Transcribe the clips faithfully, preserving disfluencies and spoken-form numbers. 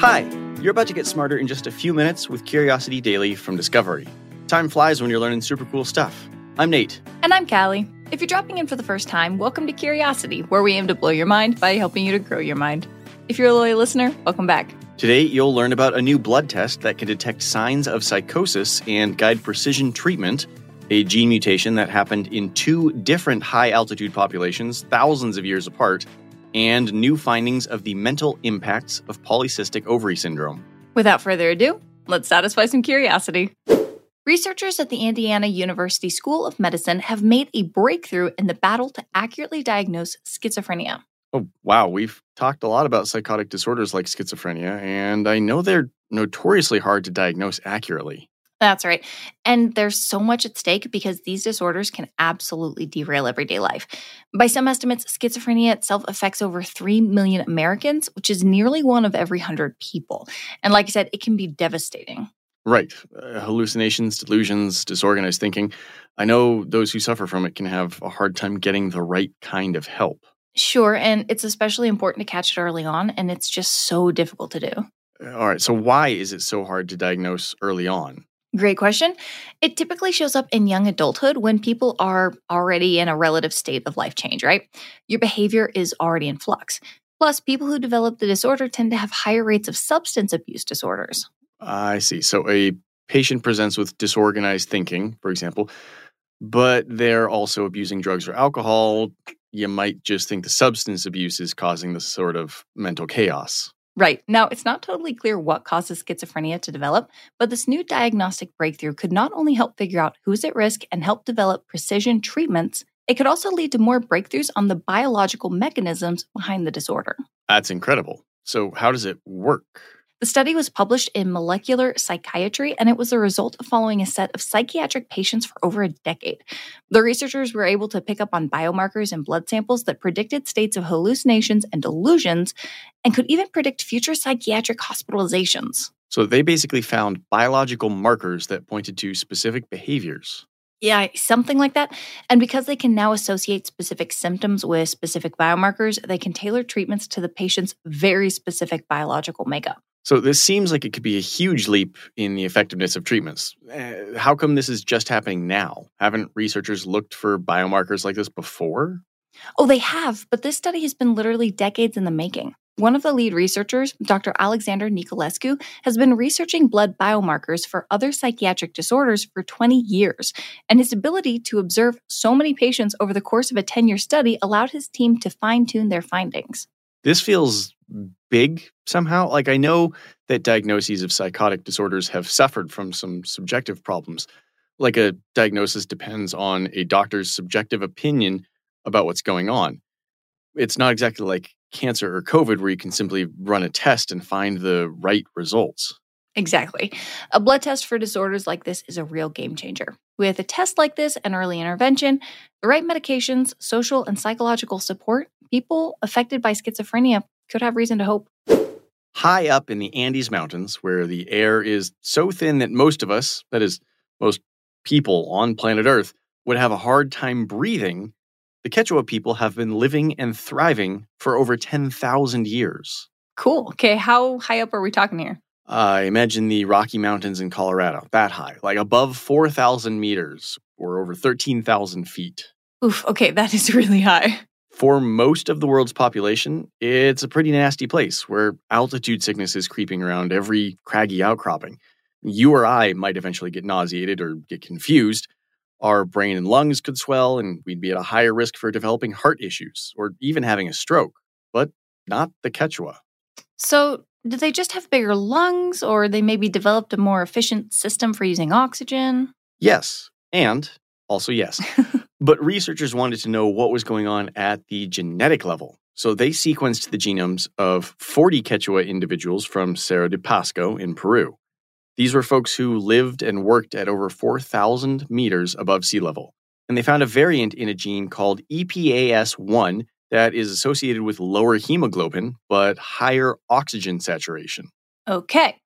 Hi, you're about to get smarter in just a few minutes with Curiosity Daily from Discovery. Time flies when you're learning super cool stuff. I'm Nate. And I'm Callie. If you're dropping in for the first time, welcome to Curiosity, where we aim to blow your mind by helping you to grow your mind. If you're a loyal listener, welcome back. Today, you'll learn about a new blood test that can detect signs of psychosis and guide precision treatment, a gene mutation that happened in two different high-altitude populations thousands of years apart, and new findings of the mental impacts of polycystic ovary syndrome. Without further ado, let's satisfy some curiosity. Researchers at the Indiana University School of Medicine have made a breakthrough in the battle to accurately diagnose schizophrenia. Oh, wow. We've talked a lot about psychotic disorders like schizophrenia, and I know they're notoriously hard to diagnose accurately. That's right. And there's so much at stake because these disorders can absolutely derail everyday life. By some estimates, schizophrenia itself affects over three million Americans, which is nearly one of every one hundred people. And like I said, it can be devastating. Right. Uh, hallucinations, delusions, disorganized thinking. I know those who suffer from it can have a hard time getting the right kind of help. Sure, and it's especially important to catch it early on, and it's just so difficult to do. All right, so why is it so hard to diagnose early on? Great question. It typically shows up in young adulthood when people are already in a relative state of life change, right? Your behavior is already in flux. Plus, people who develop the disorder tend to have higher rates of substance abuse disorders. I see. So a patient presents with disorganized thinking, for example, but they're also abusing drugs or alcohol. You might just think the substance abuse is causing this sort of mental chaos. Right. Now, it's not totally clear what causes schizophrenia to develop, but this new diagnostic breakthrough could not only help figure out who's at risk and help develop precision treatments, it could also lead to more breakthroughs on the biological mechanisms behind the disorder. That's incredible. So how does it work? The study was published in Molecular Psychiatry, and it was a result of following a set of psychiatric patients for over a decade. The researchers were able to pick up on biomarkers in blood samples that predicted states of hallucinations and delusions, and could even predict future psychiatric hospitalizations. So they basically found biological markers that pointed to specific behaviors. Yeah, something like that. And because they can now associate specific symptoms with specific biomarkers, they can tailor treatments to the patient's very specific biological makeup. So this seems like it could be a huge leap in the effectiveness of treatments. Uh, how come this is just happening now? Haven't researchers looked for biomarkers like this before? Oh, they have, but this study has been literally decades in the making. One of the lead researchers, Doctor Alexander Niculescu, has been researching blood biomarkers for other psychiatric disorders for twenty years, and his ability to observe so many patients over the course of a ten-year study allowed his team to fine-tune their findings. This feels big somehow. Like, I know that diagnoses of psychotic disorders have suffered from some subjective problems. Like, a diagnosis depends on a doctor's subjective opinion about what's going on. It's not exactly like cancer or COVID where you can simply run a test and find the right results. Exactly. A blood test for disorders like this is a real game changer. With a test like this and early intervention, the right medications, social and psychological support, people affected by schizophrenia could have reason to hope. High up in the Andes Mountains, where the air is so thin that most of us, that is, most people on planet Earth, would have a hard time breathing, the Quechua people have been living and thriving for over ten thousand years. Cool. Okay, how high up are we talking here? I uh, imagine the Rocky Mountains in Colorado, that high, like above four thousand meters or over thirteen thousand feet. Oof, okay, that is really high. For most of the world's population, it's a pretty nasty place where altitude sickness is creeping around every craggy outcropping. You or I might eventually get nauseated or get confused. Our brain and lungs could swell, and we'd be at a higher risk for developing heart issues or even having a stroke, but not the Quechua. So, did they just have bigger lungs, or they maybe developed a more efficient system for using oxygen? Yes, and also yes. But researchers wanted to know what was going on at the genetic level. So they sequenced the genomes of forty Quechua individuals from Cerro de Pasco in Peru. These were folks who lived and worked at over four thousand meters above sea level. And they found a variant in a gene called E P A S one that is associated with lower hemoglobin, but higher oxygen saturation. Okay.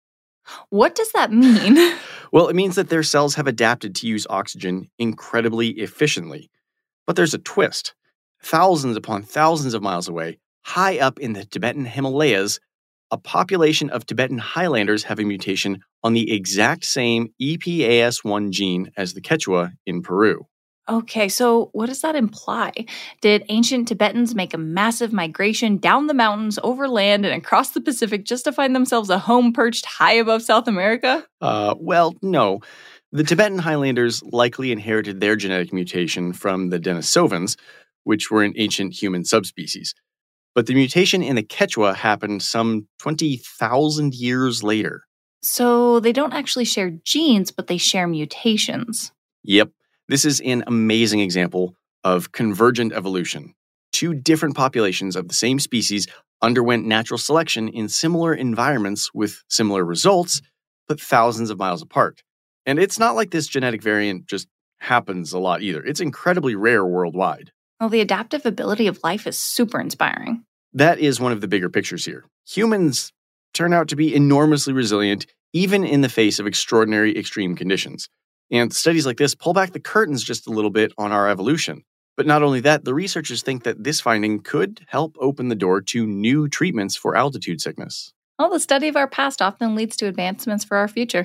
What does that mean? Well, it means that their cells have adapted to use oxygen incredibly efficiently. But there's a twist. Thousands upon thousands of miles away, high up in the Tibetan Himalayas, a population of Tibetan Highlanders have a mutation on the exact same E P A S one gene as the Quechua in Peru. Okay, so what does that imply? Did ancient Tibetans make a massive migration down the mountains, over land, and across the Pacific just to find themselves a home perched high above South America? Uh, well, no. The Tibetan Highlanders likely inherited their genetic mutation from the Denisovans, which were an ancient human subspecies. But the mutation in the Quechua happened some twenty thousand years later. So they don't actually share genes, but they share mutations. Yep. This is an amazing example of convergent evolution. Two different populations of the same species underwent natural selection in similar environments with similar results, but thousands of miles apart. And it's not like this genetic variant just happens a lot either. It's incredibly rare worldwide. Well, the adaptive ability of life is super inspiring. That is one of the bigger pictures here. Humans turn out to be enormously resilient, even in the face of extraordinary extreme conditions. And studies like this pull back the curtains just a little bit on our evolution. But not only that, the researchers think that this finding could help open the door to new treatments for altitude sickness. Well, the study of our past often leads to advancements for our future.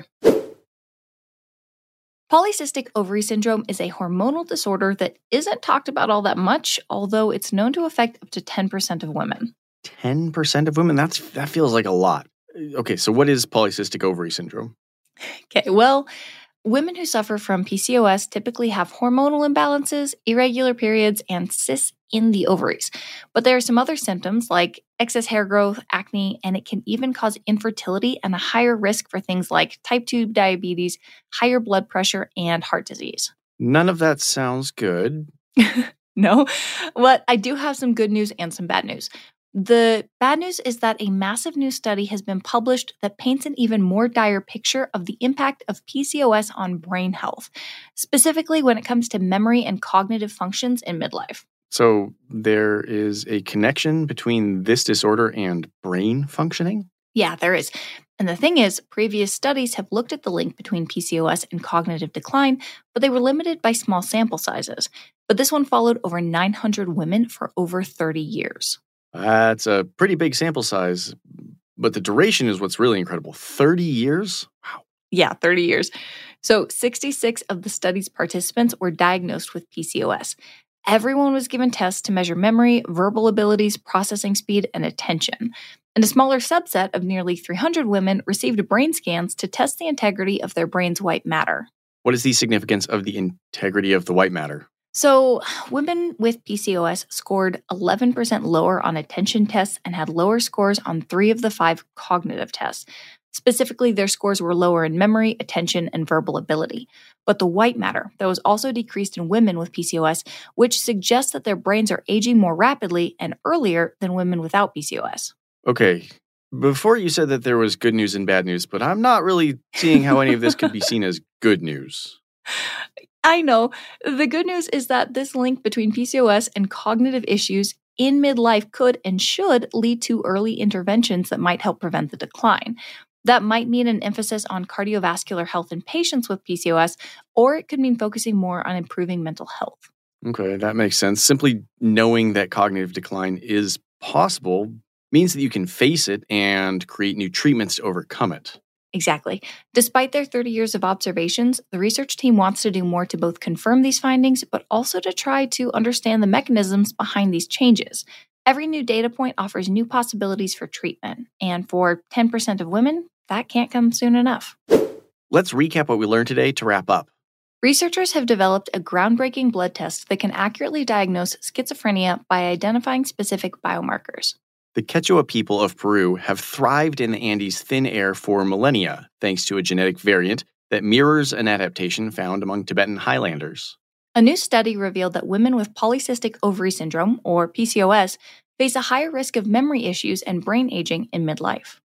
Polycystic ovary syndrome is a hormonal disorder that isn't talked about all that much, although it's known to affect up to ten percent of women. ten percent of women? That's that feels like a lot. Okay, so what is polycystic ovary syndrome? Okay, well, women who suffer from P C O S typically have hormonal imbalances, irregular periods, and cysts in the ovaries. But there are some other symptoms like excess hair growth, acne, and it can even cause infertility and a higher risk for things like type two diabetes, higher blood pressure, and heart disease. None of that sounds good. No, but I do have some good news and some bad news. The bad news is that a massive new study has been published that paints an even more dire picture of the impact of P C O S on brain health, specifically when it comes to memory and cognitive functions in midlife. So there is a connection between this disorder and brain functioning? Yeah, there is. And the thing is, previous studies have looked at the link between P C O S and cognitive decline, but they were limited by small sample sizes. But this one followed over nine hundred women for over thirty years. That's a pretty big sample size, but the duration is what's really incredible. thirty years? Wow. Yeah, thirty years. So sixty-six of the study's participants were diagnosed with P C O S. Everyone was given tests to measure memory, verbal abilities, processing speed, and attention. And a smaller subset of nearly three hundred women received brain scans to test the integrity of their brain's white matter. What is the significance of the integrity of the white matter? So, women with P C O S scored eleven percent lower on attention tests and had lower scores on three of the five cognitive tests. Specifically, their scores were lower in memory, attention, and verbal ability. But the white matter, that was also decreased in women with P C O S, which suggests that their brains are aging more rapidly and earlier than women without P C O S. Okay, before you said that there was good news and bad news, but I'm not really seeing how any of this could be seen as good news. I know. The good news is that this link between P C O S and cognitive issues in midlife could and should lead to early interventions that might help prevent the decline. That might mean an emphasis on cardiovascular health in patients with P C O S, or it could mean focusing more on improving mental health. Okay, that makes sense. Simply knowing that cognitive decline is possible means that you can face it and create new treatments to overcome it. Exactly. Despite their thirty years of observations, the research team wants to do more to both confirm these findings, but also to try to understand the mechanisms behind these changes. Every new data point offers new possibilities for treatment, and for ten percent of women, that can't come soon enough. Let's recap what we learned today to wrap up. Researchers have developed a groundbreaking blood test that can accurately diagnose schizophrenia by identifying specific biomarkers. The Quechua people of Peru have thrived in the Andes' thin air for millennia, thanks to a genetic variant that mirrors an adaptation found among Tibetan Highlanders. A new study revealed that women with polycystic ovary syndrome, or P C O S, face a higher risk of memory issues and brain aging in midlife.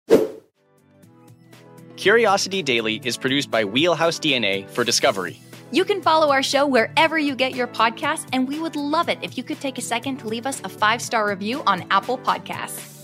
Curiosity Daily is produced by Wheelhouse D N A for Discovery. You can follow our show wherever you get your podcasts, and we would love it if you could take a second to leave us a five-star review on Apple Podcasts.